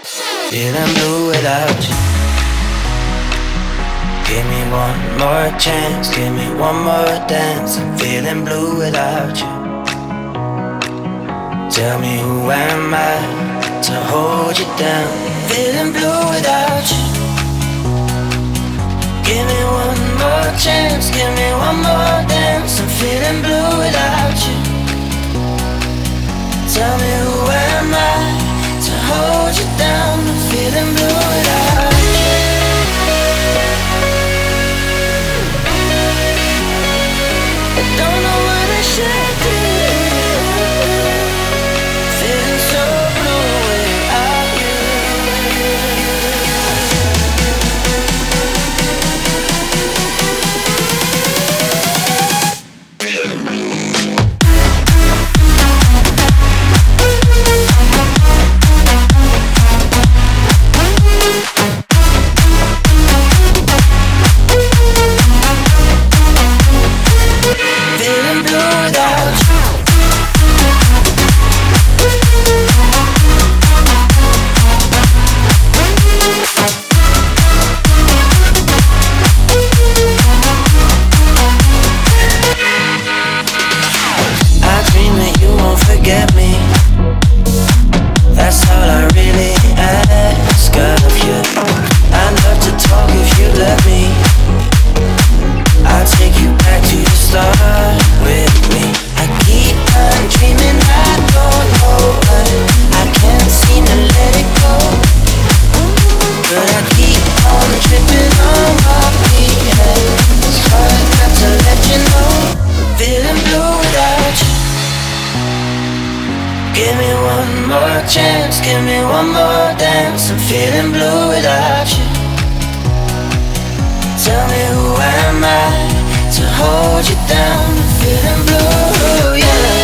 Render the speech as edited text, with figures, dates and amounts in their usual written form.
Feeling blue without you. Give me one more chance, give me one more dance. I'm feeling blue without you. Tell me who am I to hold you down? Feeling blue without you. Give me one more chance, give me one more dance. I'm feeling blue without you. Tell me who am I to hold you down? I'm feeling blue without you. I don't know what I should do. Feeling so blue without you. Feeling blue without you. I dream that you won't forget me. That's all I really ask of you. I'd love to talk if you let me. I'll take you back to the start with me. I keep on dreaming, I don't know why I can't seem to let it go. But I keep on tripping on my feet. It's hard not to let you know. Feeling blue without you. Give me one more chance, give me one more dance. I'm feeling blue without you. Tell me who am I to hold you down? I'm feeling blue, yeah.